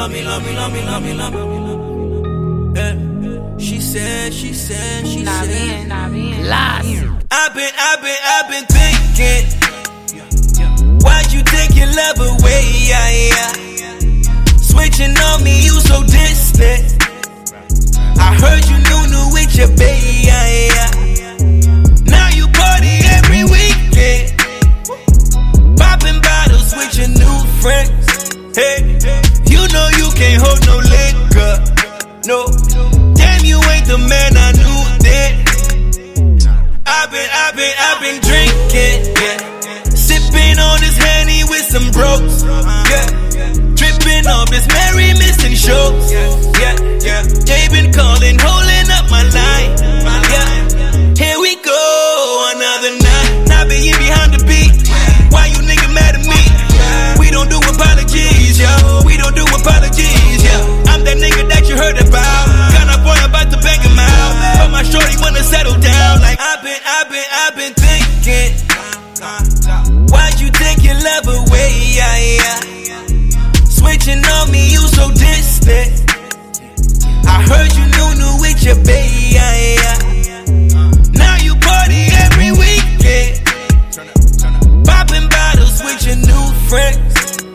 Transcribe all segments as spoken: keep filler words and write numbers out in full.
love me, love me, love me, love me, love me. Yeah. She said, she said, she nah, said. Bien, nah, bien. Lies. I've been, I've been, I've been thinking. Why'd you take your love away? Yeah, yeah. Switching on me, you so distant. I heard you new, new with your baby. Yeah, yeah. Now you party every weekend. Popping bottles with your new friends. Hey, you know you can't hold no liquor. No, damn, you ain't the man I knew then. I've been, I've been, I've been drinking, yeah. Sipping on this Henny with some bros, yeah. Tripping off this Mary missing shows, yeah, yeah. They been calling, holding up my line, yeah. Here we go, another night. Now be in behind the beat. Why you nigga mad at me? We don't do apologies, yo. We don't do apologies, yeah. I'm that nigga that you heard about. Got a boy about to bang him out. But my shorty wanna settle down. Like I've been, I've been, I've been thinking. Why'd you take your love away? Yeah, yeah. Switching on me, you so distant. I heard you new, new with your baby. Yeah, yeah. Now you party every weekend. Popping bottles with your new friends.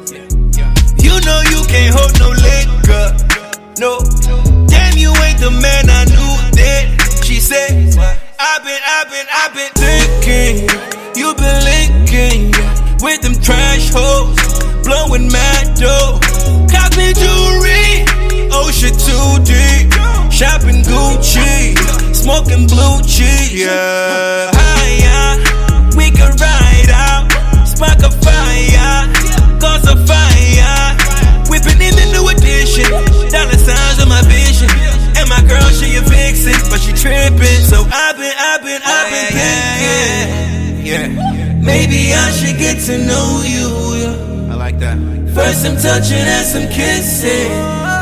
You know you can't hold no liquor. No, damn, you ain't the man I knew then. She said, I've been, I've been, I've been thinking. You been linking with them trash hoes, blowing mad dough, copping jewelry, oh shit too deep, shopping Gucci, smoking blue cheese. Yeah, higher, we can ride out, spark a fire, cause a fire, whipping in the new edition, dollar signs on my vision, and my girl she a vixen, but she tripping. So I've been, I've been, I've been thinking. Yeah, maybe I should get to know you. Yeah. I like that. First some touching and some kissing.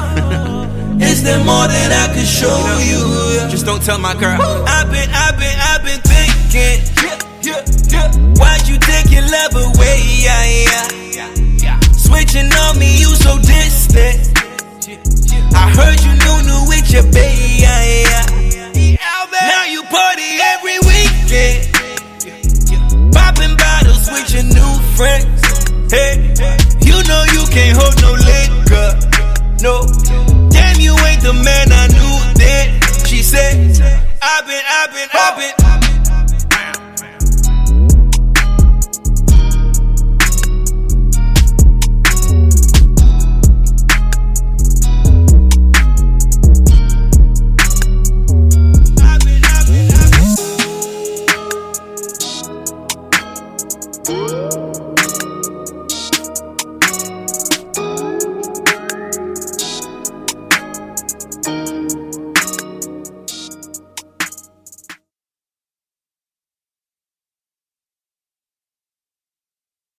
Is there more that I could show you? Yeah. Just don't tell my girl. I've been, I've been, I've been thinking. Yeah, yeah, yeah. Why'd you take your love away? Yeah, yeah. Switching on me, you so distant. I heard you new, new with your baby. Yeah, yeah. Now you party every weekend. Popping bottles with your new friends. Hey, you know you can't hold no liquor. No, damn, you ain't the man I knew then. She said, I've been, I've been, I've been. I've been, I've been, I've been.